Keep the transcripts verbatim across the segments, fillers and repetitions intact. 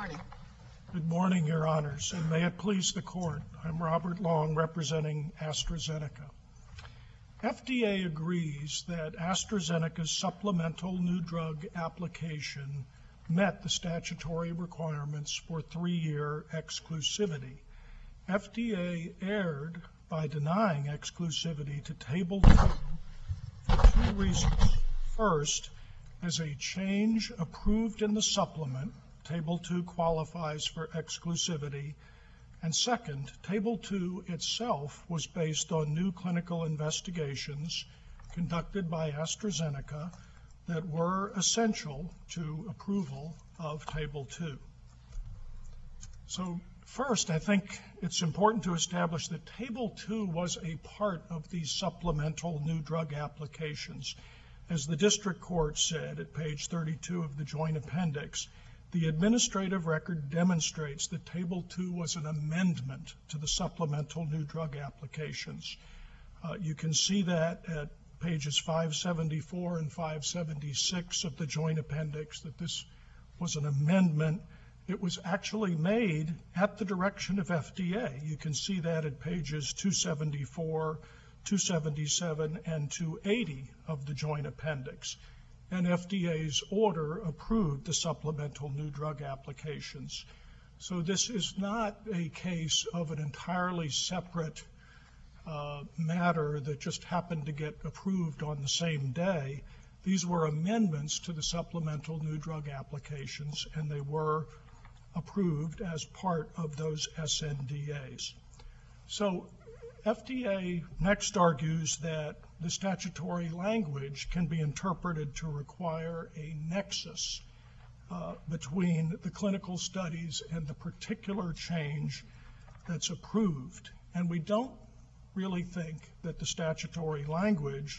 morning. Good morning, Your Honors, and may it please the Court. I'm Robert Long, representing AstraZeneca. F D A agrees that AstraZeneca's supplemental new drug application met the statutory requirements for three-year exclusivity. F D A erred by denying exclusivity to Table two for two reasons. First, as a change approved in the supplement, Table two qualifies for exclusivity. And second, Table two itself was based on new clinical investigations conducted by AstraZeneca that were essential to approval of Table two. So first, I think it's important to establish that Table two was a part of these supplemental new drug applications. As the district court said at page thirty-two of the joint appendix, the administrative record demonstrates that Table two was an amendment to the supplemental new drug applications. Uh, you can see that at pages five seventy-four and five seventy-six of the joint appendix, that this was an amendment. It was actually made at the direction of F D A. You can see that at pages two seventy-four, two seventy-seven, and two eighty of the joint appendix. And F D A's order approved the supplemental new drug applications. So this is not a case of an entirely separate uh, matter that just happened to get approved on the same day. These were amendments to the supplemental new drug applications, and they were approved as part of those S N D As. So F D A next argues that the statutory language can be interpreted to require a nexus uh, between the clinical studies and the particular change that's approved. And we don't really think that the statutory language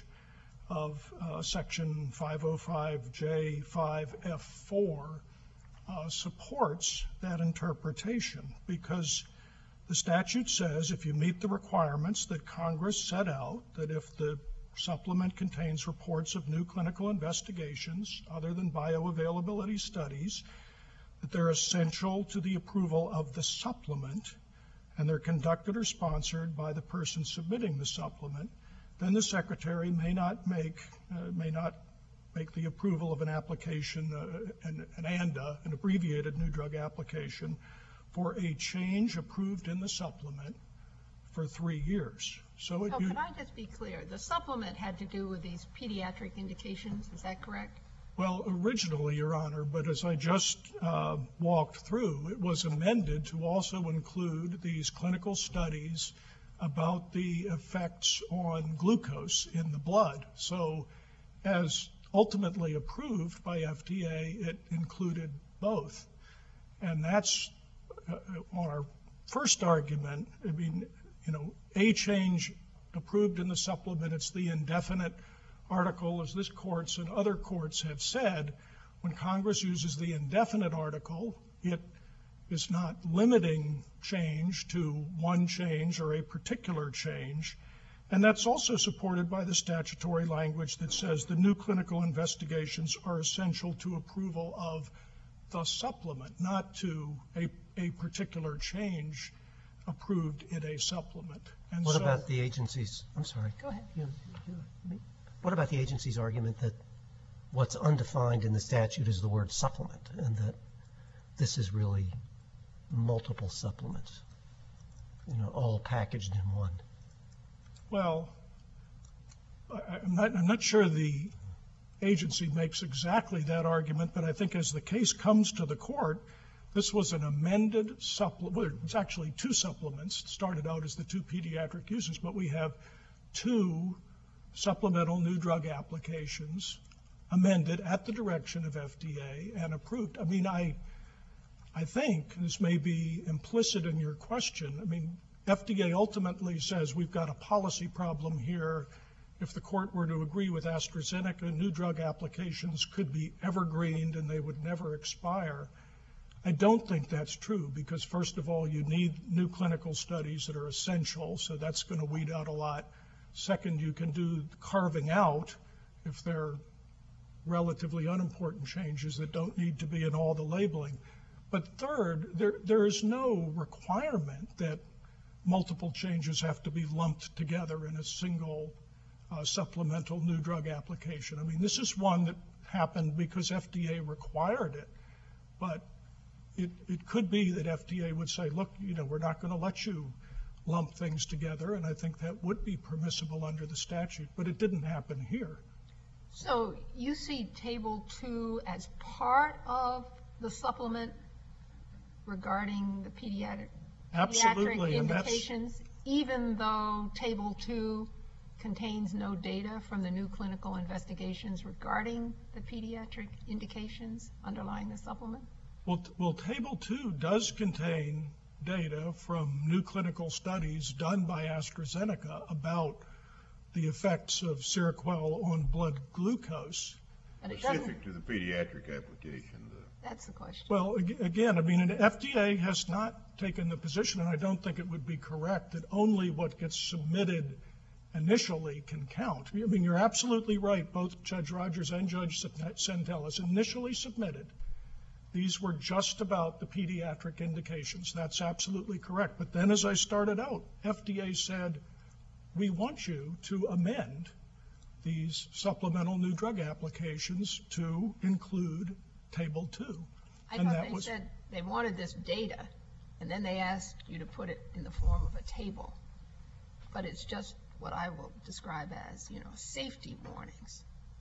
of uh, Section five oh five J five F four uh, supports that interpretation, because the statute says if you meet the requirements that Congress set out, that if the supplement contains reports of new clinical investigations other than bioavailability studies, that they're essential to the approval of the supplement, and they're conducted or sponsored by the person submitting the supplement, then the Secretary may not make uh, may not make the approval of an application, uh, an, an ANDA, an abbreviated new drug application, for a change approved in the supplement for three years. So, it, so you, can I just be clear? The supplement had to do with these pediatric indications, is that correct? Well, originally, Your Honor, but as I just uh, walked through, it was amended to also include these clinical studies about the effects on glucose in the blood. So as ultimately approved by F D A, it included both. And that's uh, on our first argument. I mean, you know, a change approved in the supplement, it's the indefinite article, as this courts and other courts have said. When Congress uses the indefinite article, it is not limiting change to one change or a particular change. And that's also supported by the statutory language that says the new clinical investigations are essential to approval of the supplement, not to a, a particular change approved in a supplement. And what so, about the agency's, I'm sorry. Go ahead. You, you, what about the agency's argument that what's undefined in the statute is the word supplement, and that this is really multiple supplements, you know, all packaged in one? Well, I, I'm not, I'm not sure the agency makes exactly that argument, but I think as the case comes to the court, this was an amended supplement. Well, it's actually two supplements. It started out as the two pediatric uses, but we have two supplemental new drug applications amended at the direction of F D A and approved. I mean, I, I think this may be implicit in your question. I mean, F D A ultimately says we've got a policy problem here. If the court were to agree with AstraZeneca, new drug applications could be evergreened and they would never expire. I don't think that's true, because first of all, you need new clinical studies that are essential, so that's going to weed out a lot. Second, you can do carving out if they're relatively unimportant changes that don't need to be in all the labeling. But third, there, there is no requirement that multiple changes have to be lumped together in a single uh, supplemental new drug application. I mean, this is one that happened because F D A required it, but it, it could be that F D A would say, look, you know, we're not going to let you lump things together, and I think that would be permissible under the statute, but it didn't happen here. So you see Table two as part of the supplement regarding the pediatric, Absolutely, pediatric and that's- indications, even though Table two contains no data from the new clinical investigations regarding the pediatric indications underlying the supplement? Well, t- well, Table two does contain data from new clinical studies done by AstraZeneca about the effects of Seroquel on blood glucose. But it doesn't, Specific to the pediatric application, though. that's the question. Well, ag- again, I mean, an F D A has not taken the position, and I don't think it would be correct, that only what gets submitted initially can count. I mean, you're absolutely right. Both Judge Rogers and Judge Centellas initially submitted. These were just about the pediatric indications. That's absolutely correct. But then, as I started out, F D A said, we want you to amend these supplemental new drug applications to include Table two. I And thought that they was- said they wanted this data, and then they asked you to put it in the form of a table. But it's just what I will describe as, you know, safety warnings.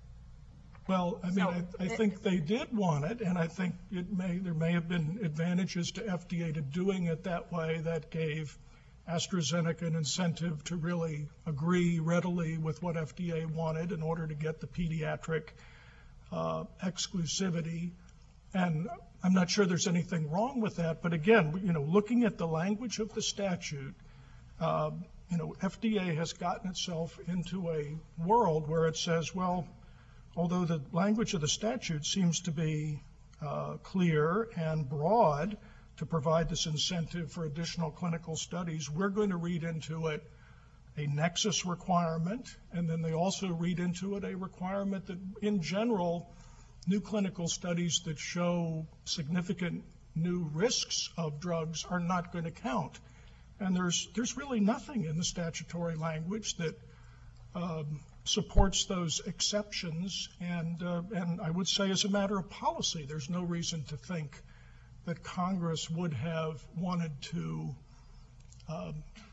Well, I mean, So, I, I it- think they did want it, and I think it may, there may have been advantages to F D A to doing it that way that gave AstraZeneca an incentive to really agree readily with what F D A wanted in order to get the pediatric uh, exclusivity. And I'm not sure there's anything wrong with that, but again, you know, looking at the language of the statute, uh, you know, F D A has gotten itself into a world where it says, well, although the language of the statute seems to be uh, clear and broad to provide this incentive for additional clinical studies, we're going to read into it a nexus requirement, and then they also read into it a requirement that, in general, new clinical studies that show significant new risks of drugs are not going to count. And there's there's really nothing in the statutory language that um, supports those exceptions, and uh, and I would say as a matter of policy, there's no reason to think that Congress would have wanted to um,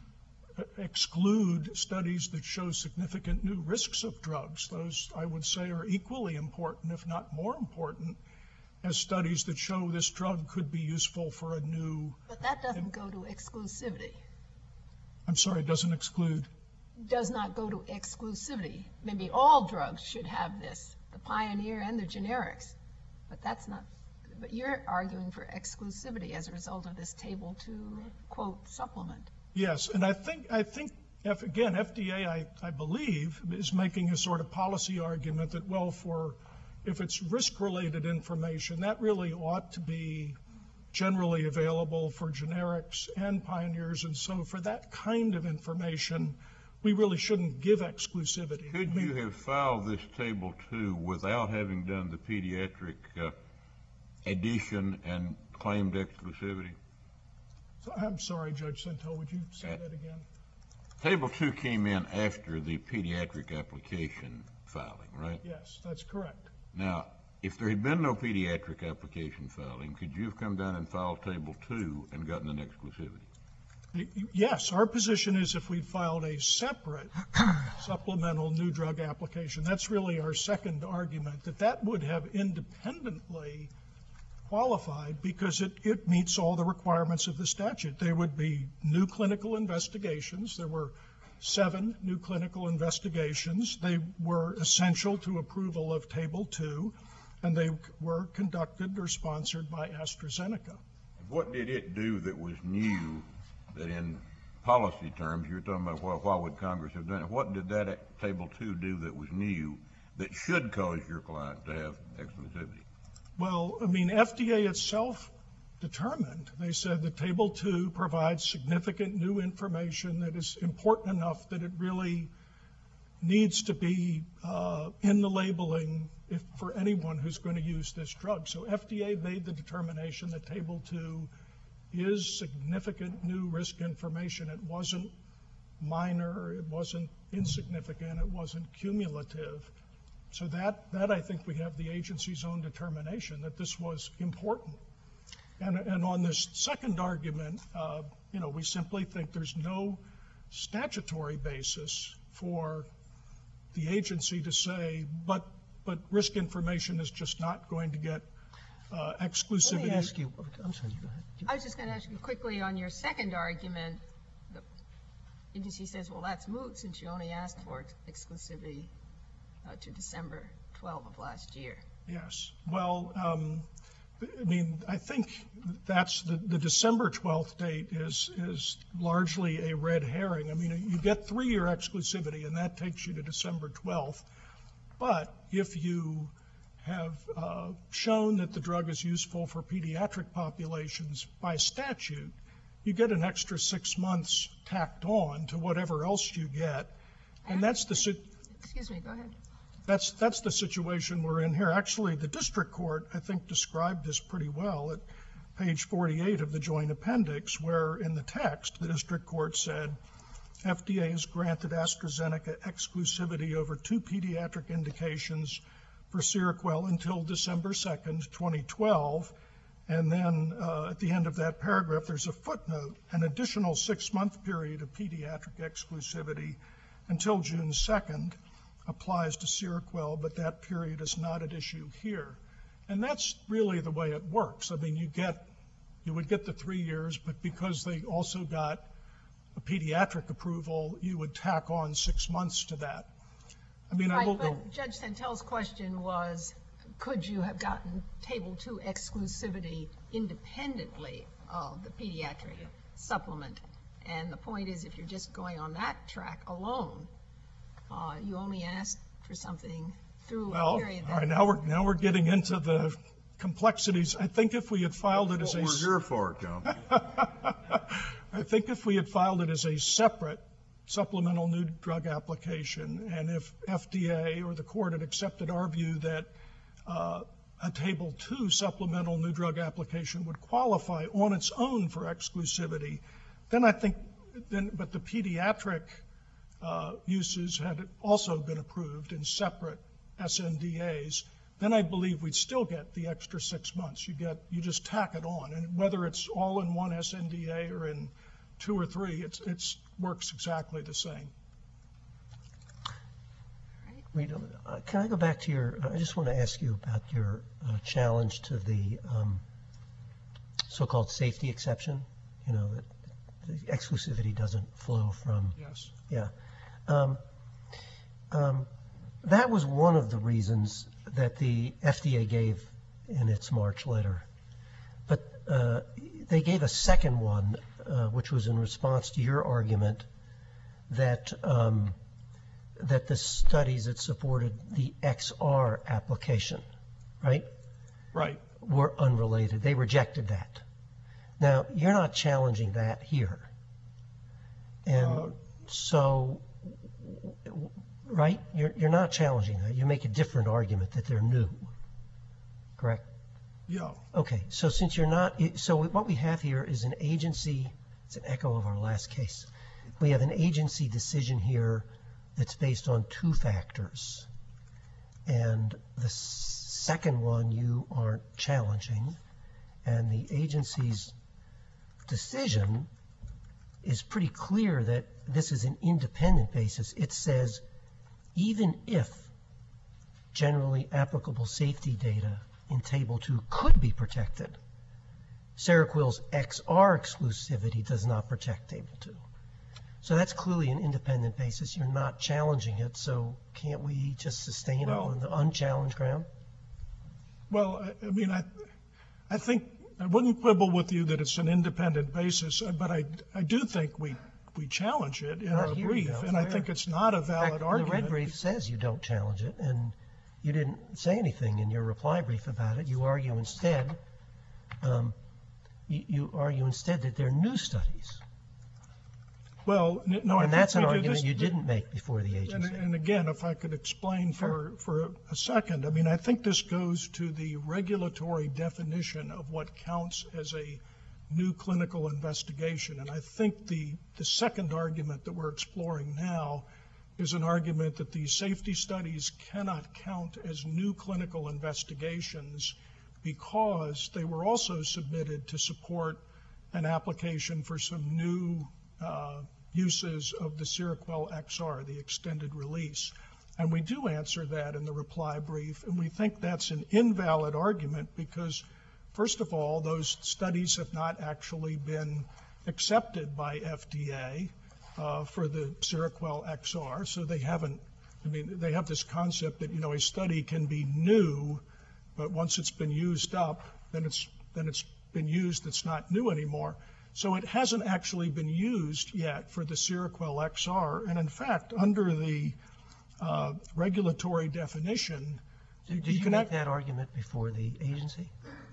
exclude studies that show significant new risks of drugs. Those, I would say, are equally important, if not more important, as studies that show this drug could be useful for a new, But that doesn't go to exclusivity. I'm sorry, it doesn't exclude. Does not go to exclusivity. Maybe all drugs should have this, the pioneer and the generics. But that's not, but you're arguing for exclusivity as a result of this Table two, quote, supplement. Yes, and I think, I think, F, again, F D A, I, I believe, is making a sort of policy argument that, well, for, if it's risk-related information, that really ought to be generally available for generics and pioneers, and so for that kind of information, we really shouldn't give exclusivity. Could I mean, you have filed this Table two without having done the pediatric uh, addition and claimed exclusivity? I'm sorry, Judge Sento, would you say that again? Table two came in after the pediatric application filing, right? Yes, that's correct. Now, if there had been no pediatric application filing, could you have come down and filed Table two and gotten an exclusivity? Yes, our position is if we filed a separate supplemental new drug application, that's really our second argument, that that would have independently qualified because it, it meets all the requirements of the statute. There would be new clinical investigations. There were seven new clinical investigations. They were essential to approval of Table two, and they were conducted or sponsored by AstraZeneca. What did it do that was new, that in policy terms, you're talking about why, why would Congress have done it? What did that Table two do that was new that should cause your client to have exclusivity? Well, I mean, F D A itself determined, they said that Table two provides significant new information that is important enough that it really needs to be uh, in the labeling if, for anyone who's going to use this drug. So F D A made the determination that Table two is significant new risk information. It wasn't minor, it wasn't insignificant, it wasn't cumulative. So that, that I think we have the agency's own determination that this was important. And, and on this second argument, uh, you know, we simply think there's no statutory basis for the agency to say, but but risk information is just not going to get uh, exclusivity. Let me ask you, I'm sorry, go ahead. I was just going to ask you quickly on your second argument. The agency says, well, that's moot since you only asked for exclusivity uh, to December twelfth of last year. Yes. Well, um, I mean, I think that's the, the December twelfth date is is largely a red herring. I mean, you get three-year exclusivity, and that takes you to December twelfth. But if you have uh, shown that the drug is useful for pediatric populations by statute, you get an extra six months tacked on to whatever else you get, and that's the si- Excuse me. Go ahead. That's that's the situation we're in here. Actually, the district court, I think, described this pretty well at page forty-eight of the joint appendix, where in the text, the district court said, F D A has granted AstraZeneca exclusivity over two pediatric indications for Seroquel until December second, twenty twelve. And then uh, at the end of that paragraph, there's a footnote, an additional six-month period of pediatric exclusivity until June second. Applies to Seroquel, but that period is not at issue here. And that's really the way it works. I mean, you get, you would get the three years, but because they also got a pediatric approval, you would tack on six months to that. I mean, I Right, will. but Judge Santel's question was, could you have gotten Table two exclusivity independently of the pediatric supplement? And the point is, if you're just going on that track alone, Uh, you only asked for something through Well, a period all that... right, now we're, now we're getting into the complexities. I think if we had filed it as What a... we're here for, Tom. I think if we had filed it as a separate supplemental new drug application, and if F D A or the court had accepted our view that uh, a Table two supplemental new drug application would qualify on its own for exclusivity, then I think, then, but the pediatric uh, uses had also been approved in separate S N D As, then I believe we'd still get the extra six months. You get, you just tack it on, and whether it's all in one S N D A or in two or three, it's it's works exactly the same. Rita, uh, can I go back to your, uh, I just want to ask you about your uh, challenge to the um, so-called safety exception, you know, that the exclusivity doesn't flow from. Yes. Yeah. Um, um, that was one of the reasons that the F D A gave in its March letter. But uh, they gave a second one, uh, which was in response to your argument that um, that the studies that supported the X R application, right? Right. Were unrelated. They rejected that. Now, you're not challenging that here. And Uh, so, right? You're, you're not challenging that. You make a different argument that they're new, correct? Yeah. Okay, so since you're not, so what we have here is an agency, it's an echo of our last case. We have an agency decision here that's based on two factors. And the second one you aren't challenging, and the agency's decision is pretty clear that this is an independent basis. It says even if generally applicable safety data in Table two could be protected, Seroquel's X R exclusivity does not protect Table two. So that's clearly an independent basis. You're not challenging it, so can't we just sustain Well- it on the unchallenged ground? Well, I, I mean, I, I think I wouldn't quibble with you that it's an independent basis, uh, but I, I do think we, we challenge it in Not our here, brief, you don't. and I Where? think it's not a In valid fact, argument. the red brief says you don't challenge it, and you didn't say anything in your reply brief about it. You argue instead, um, you, you argue instead that they're new studies. Well, n- no, I And think that's an we did argument this- you didn't make before the And, agency. and again, if I could explain for, for a second, I mean, I think this goes to the regulatory definition of what counts as a new clinical investigation. And I think the, the second argument that we're exploring now is an argument that these safety studies cannot count as new clinical investigations because they were also submitted to support an application for some new uh, uses of the Seroquel X R, the extended release. And we do answer that in the reply brief, and we think that's an invalid argument because, first of all, those studies have not actually been accepted by F D A uh, for the Seroquel X R, so they haven't, I mean, they have this concept that, you know, a study can be new, but once it's been used up, then it's, then it's been used, it's not new anymore. So it hasn't actually been used yet for the Seroquel X R, and in fact, under the uh, regulatory definition, Did you you can make act- that argument before the agency?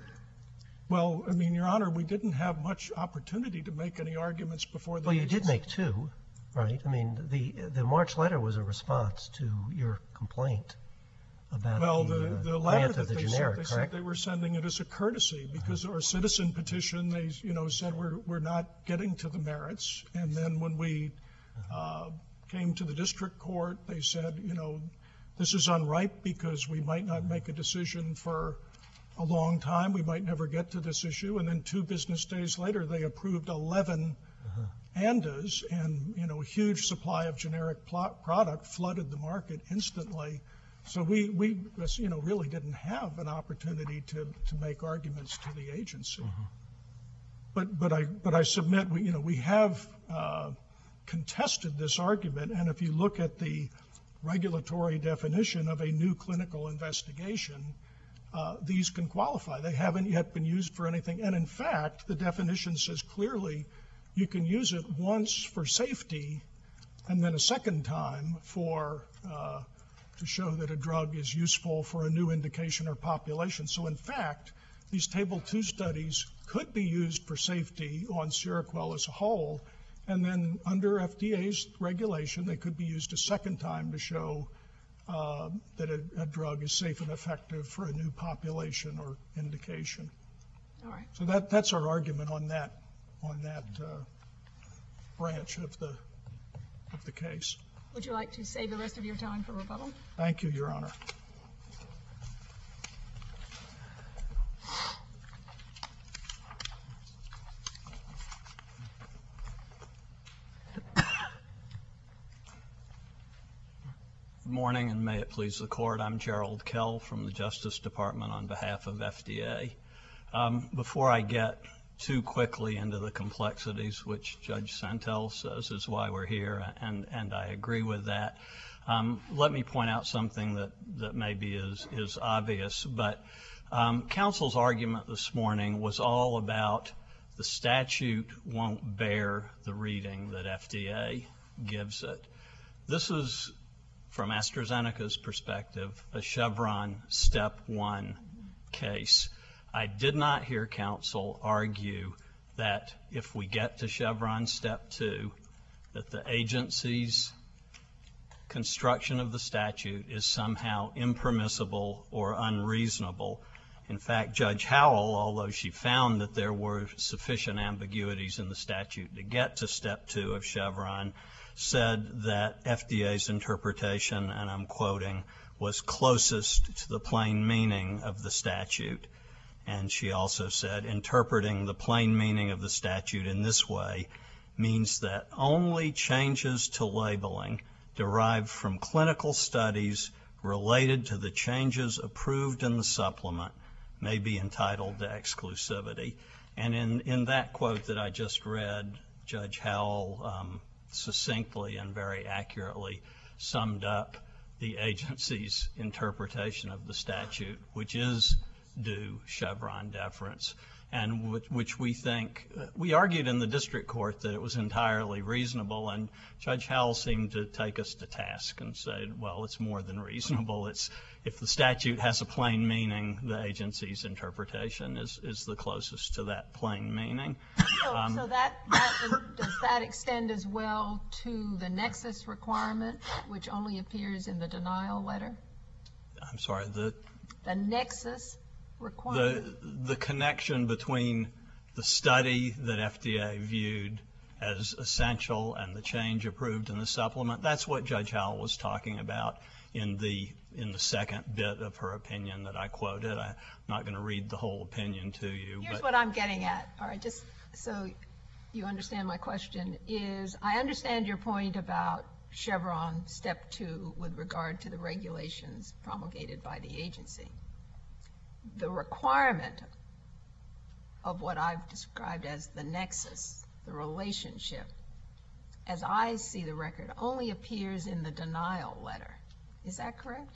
Well, I mean, Your Honor, we didn't have much opportunity to make any arguments before the Well, you did agency. make two, right? I mean, the, the March letter was a response to your complaint about Well, the, the, uh, the letter grant that of the they sent, generic, they said correct? they were sending it as a courtesy because our citizen petition, they, you know, said we're, we're not getting to the merits. And then when we uh, came to the district court, they said, you know, this is unripe because we might not make a decision for a long time. We might never get to this issue. And then two business days later, they approved eleven ANDAs, and, you know, a huge supply of generic pl- product flooded the market instantly. So we, we, you know, really didn't have an opportunity to, to make arguments to the agency. But, but I, but I submit, we, you know, we have uh, contested this argument, and if you look at the regulatory definition of a new clinical investigation, uh, these can qualify. They haven't yet been used for anything, and in fact, the definition says clearly you can use it once for safety, and then a second time for uh, to show that a drug is useful for a new indication or population. So in fact, these Table two studies could be used for safety on Seroquel as a whole, and then under F D A's regulation, they could be used a second time to show uh, that a, a drug is safe and effective for a new population or indication. All right. So that, that's our argument on that, on that uh, branch of the, of the case. Would you like to save the rest of your time for rebuttal? Thank you, Your Honor. Good morning, and may it please the Court. I'm Gerald Kell from the Justice Department on behalf of F D A. Um, before I get too quickly into the complexities, which Judge Santel says is why we're here, and, and I agree with that, um, let me point out something that, that maybe is, is obvious. But um, counsel's argument this morning was all about the statute won't bear the reading that F D A gives it. This is, from AstraZeneca's perspective, a Chevron Step one case. I did not hear counsel argue that if we get to Chevron Step two, that the agency's construction of the statute is somehow impermissible or unreasonable. In fact, Judge Howell, although she found that there were sufficient ambiguities in the statute to get to Step two of Chevron, said that F D A's interpretation, and I'm quoting, was closest to the plain meaning of the statute. And she also said, interpreting the plain meaning of the statute in this way means that only changes to labeling derived from clinical studies related to the changes approved in the supplement may be entitled to exclusivity. And in, in that quote that I just read, Judge Howell um, succinctly and very accurately summed up the agency's interpretation of the statute, which is due Chevron deference. and which, which we think, we argued in the district court that it was entirely reasonable, and Judge Howell seemed to take us to task and said, well, it's more than reasonable. It's, if the statute has a plain meaning, the agency's interpretation is, is the closest to that plain meaning. So, Um, so that, that, does that extend as well to the nexus requirement, which only appears in the denial letter? I'm sorry, the, The nexus requirement? the, the connection between the study that F D A viewed as essential and the change approved in the supplement, that's what Judge Howell was talking about in the in the second bit of her opinion that I quoted. I'm not going to read the whole opinion to you. Here's but what I'm getting at, all right, just so you understand my question, is I understand your point about Chevron step two with regard to the regulations promulgated by the agency. The requirement of what I've described as the nexus, the relationship, as I see the record, only appears in the denial letter. Is that correct?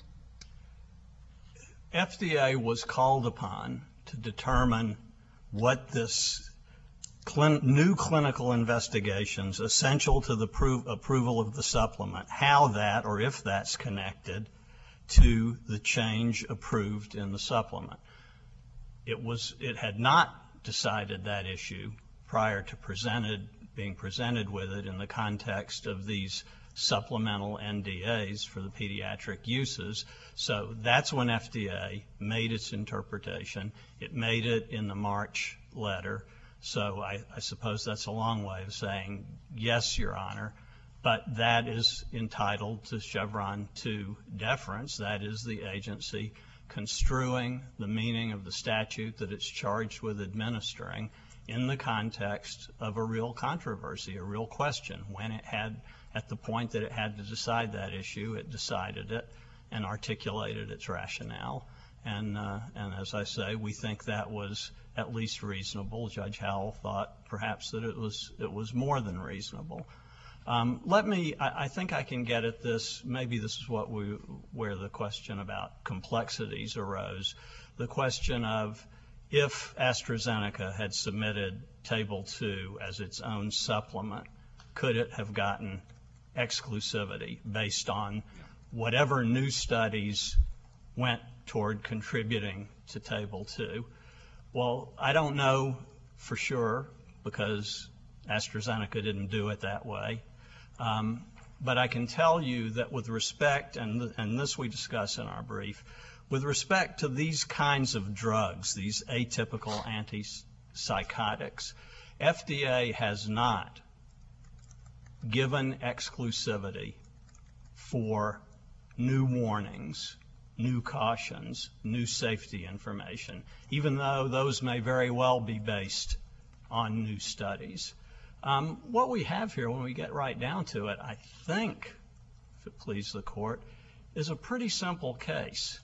F D A was called upon to determine what this clin- new clinical investigations essential to the pro- approval of the supplement, how that or if that's connected to the change approved in the supplement. It was, it had not decided that issue prior to presented, being presented with it in the context of these supplemental N D As for the pediatric uses. So that's when F D A made its interpretation. It made it in the March letter. So I, I suppose that's a long way of saying, yes, Your Honor, but that is entitled to Chevron two deference. That is the agency construing the meaning of the statute that it's charged with administering in the context of a real controversy, a real question. When it had, at the point that it had to decide that issue, it decided it and articulated its rationale. And, uh, and as I say, we think that was at least reasonable. Judge Howell thought perhaps that it was, it was more than reasonable. Um, let me, I, I think I can get at this, maybe this is what we, where the question about complexities arose. The question of if AstraZeneca had submitted Table two as its own supplement, could it have gotten exclusivity based on whatever new studies went toward contributing to Table two? Well, I don't know for sure because AstraZeneca didn't do it that way. Um, but I can tell you that with respect, and, th- and this we discuss in our brief, with respect to these kinds of drugs, these atypical antipsychotics, F D A has not given exclusivity for new warnings, new cautions, new safety information, even though those may very well be based on new studies. Um, what we have here, when we get right down to it, I think, if it pleases the court, is a pretty simple case.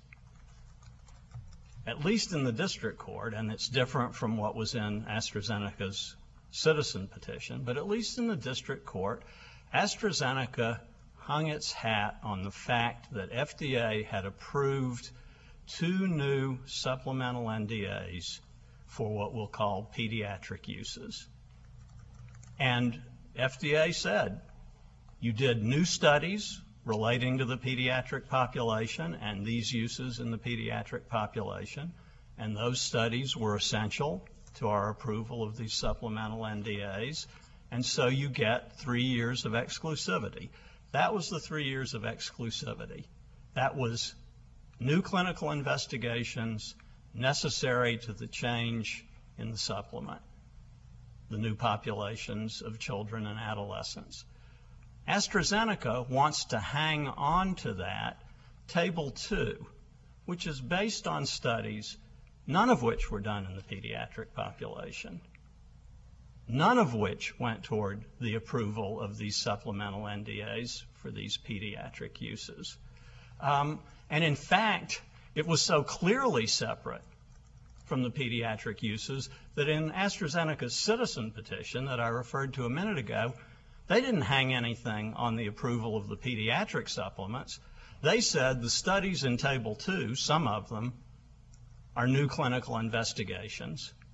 At least in the district court, and it's different from what was in AstraZeneca's citizen petition, but at least in the district court, AstraZeneca hung its hat on the fact that F D A had approved two new supplemental N D As for what we'll call pediatric uses. And F D A said, you did new studies relating to the pediatric population and these uses in the pediatric population, and those studies were essential to our approval of these supplemental N D As, and so you get three years of exclusivity. That was the three years of exclusivity. That was new clinical investigations necessary to the change in the supplement, the new populations of children and adolescents. AstraZeneca wants to hang on to that Table two, which is based on studies, none of which were done in the pediatric population, none of which went toward the approval of these supplemental N D As for these pediatric uses. Um, and in fact, it was so clearly separate from the pediatric uses that in AstraZeneca's citizen petition that I referred to a minute ago, they didn't hang anything on the approval of the pediatric supplements. They said the studies in Table two, some of them, are new clinical investigations.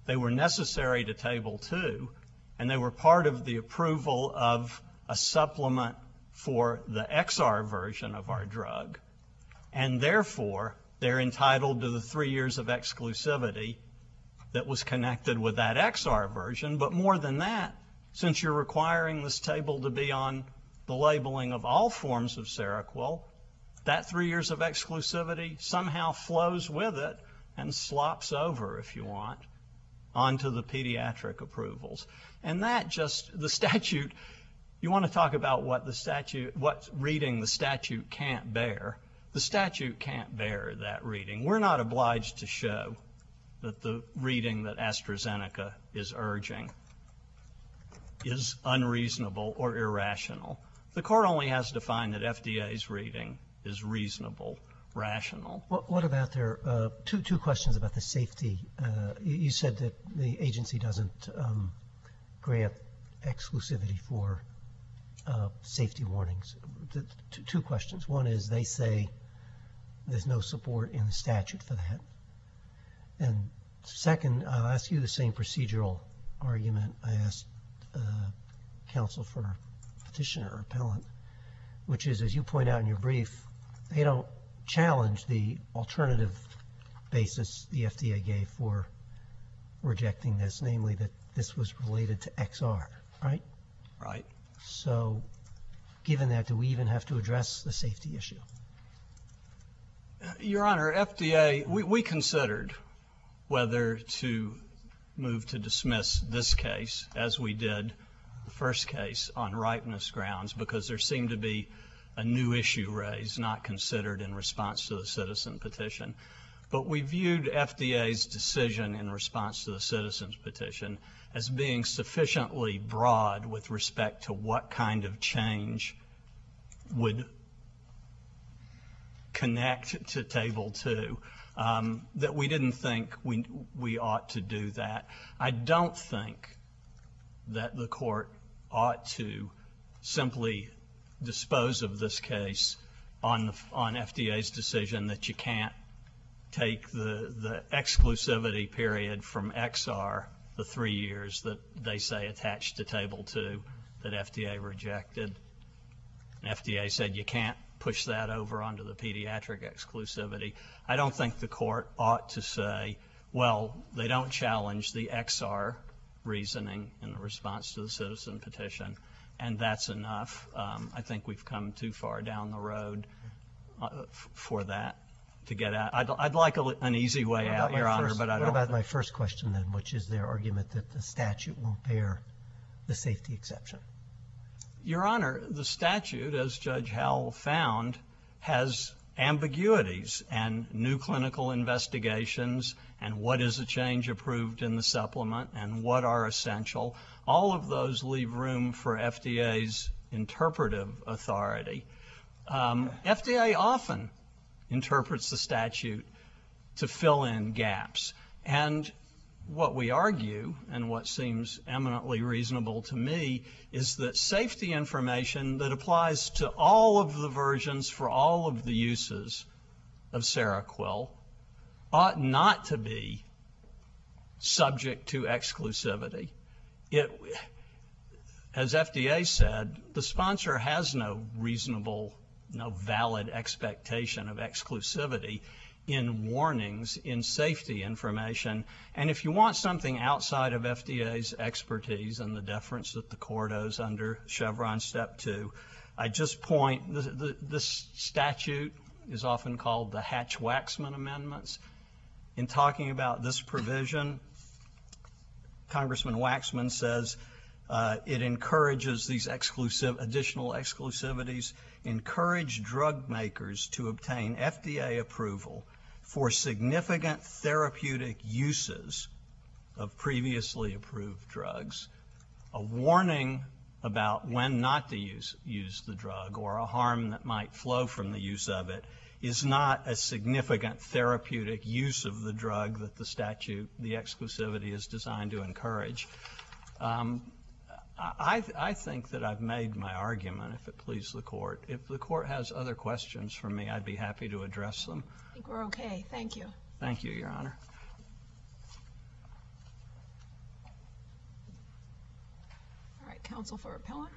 They were necessary to Table two, and they were part of the approval of a supplement for the X R version of our drug. And therefore, they're entitled to the three years of exclusivity that was connected with that X R version. But more than that, since you're requiring this table to be on the labeling of all forms of Seroquel, that three years of exclusivity somehow flows with it and slops over, if you want, onto the pediatric approvals. And that just, the statute, you want to talk about what the statute, what reading the statute can't bear. The statute can't bear that reading. We're not obliged to show that the reading that AstraZeneca is urging is unreasonable or irrational. The court only has to find that F D A's reading is reasonable, rational. What, what about their, uh, two, two questions about the safety. Uh, you, you said that the agency doesn't um, grant exclusivity for uh, safety warnings. The, two, two questions. One is they say there's no support in the statute for that. And second, I'll ask you the same procedural argument I asked uh, counsel for petitioner or appellant, which is, as you point out in your brief, they don't challenge the alternative basis the F D A gave for rejecting this, namely that this was related to X R, right? Right. So given that, do we even have to address the safety issue? Your Honor, F D A, we, we considered whether to move to dismiss this case, as we did the first case, on ripeness grounds, because there seemed to be a new issue raised, not considered in response to the citizen petition. But we viewed F D A's decision in response to the citizen's petition as being sufficiently broad with respect to what kind of change would connect to Table two, um, that we didn't think we, we ought to do that. I don't think that the court ought to simply dispose of this case on, the, on F D A's decision that you can't take the, the exclusivity period from X R, the three years that they say attached to Table two that F D A rejected. And F D A said you can't push that over onto the pediatric exclusivity. I don't think the court ought to say, well, they don't challenge the X R reasoning in the response to the citizen petition, and that's enough. Um, I think we've come too far down the road uh, f- for that to get out. I'd, I'd like a, an easy way What out, about Your my Honor, first- but I What don't. about think- my first question then, which is their argument that the statute won't bear the safety exception? Your Honor, the statute, as Judge Howell found, has ambiguities and new clinical investigations and what is a change approved in the supplement and what are essential. All of those leave room for F D A's interpretive authority. Um, F D A often interprets the statute to fill in gaps. And what we argue, and what seems eminently reasonable to me, is that safety information that applies to all of the versions for all of the uses of Seroquel ought not to be subject to exclusivity. It, as F D A said, the sponsor has no reasonable, no valid expectation of exclusivity in warnings, in safety information. And if you want something outside of F D A's expertise and the deference that the court owes under Chevron Step two, I just point, the, the, this statute is often called the Hatch-Waxman Amendments. In talking about this provision, Congressman Waxman says uh, it encourages these exclusive, additional exclusivities, encourage drug makers to obtain F D A approval for significant therapeutic uses of previously approved drugs. A warning about when not to use, use the drug or a harm that might flow from the use of it is not a significant therapeutic use of the drug that the statute, the exclusivity, is designed to encourage. Um, I, I think that I've made my argument, if it pleases the court. If the court has other questions for me, I'd be happy to address them. I think we're okay. Thank you. Thank you, Your Honor. Counsel for Appellant.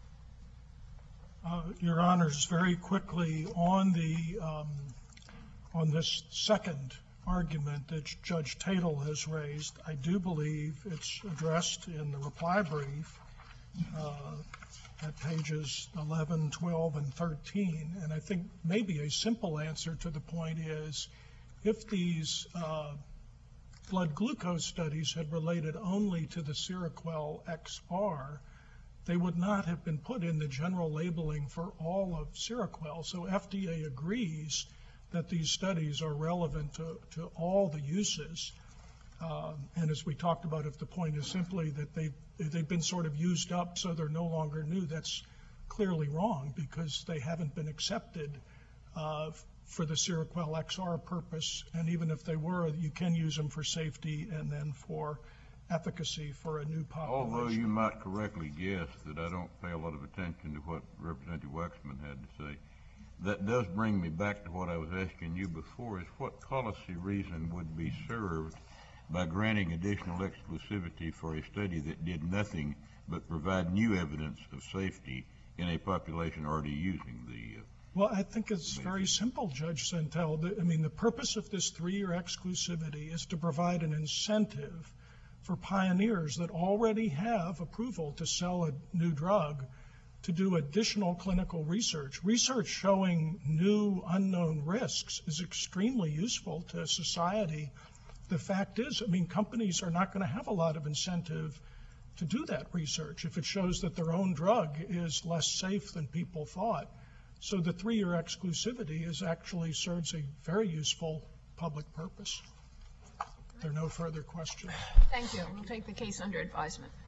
Uh, Your Honors, very quickly on the um, on this second argument that Judge Tatel has raised, I do believe it's addressed in the reply brief uh, at pages eleven, twelve, and thirteen. And I think maybe a simple answer to the point is if these uh, blood glucose studies had related only to the Seroquel X R, they would not have been put in the general labeling for all of Seroquel. So F D A agrees that these studies are relevant to, to all the uses. Um, and as we talked about, if the point is simply that they, they've been sort of used up so they're no longer new, that's clearly wrong because they haven't been accepted uh, for the Seroquel X R purpose. And even if they were, you can use them for safety and then for efficacy for a new population. Although you might correctly guess that I don't pay a lot of attention to what Representative Waxman had to say, that does bring me back to what I was asking you before, is what policy reason would be served by granting additional exclusivity for a study that did nothing but provide new evidence of safety in a population already using the... Uh, Well, I think it's very simple, Judge Santel. The, I mean, the purpose of this three-year exclusivity is to provide an incentive for pioneers that already have approval to sell a new drug to do additional clinical research. Research showing new unknown risks is extremely useful to society. The fact is, I mean, companies are not going to have a lot of incentive to do that research if it shows that their own drug is less safe than people thought. So the three-year exclusivity is actually serves a very useful public purpose. If there are no further questions. Thank you. We'll take the case under advisement.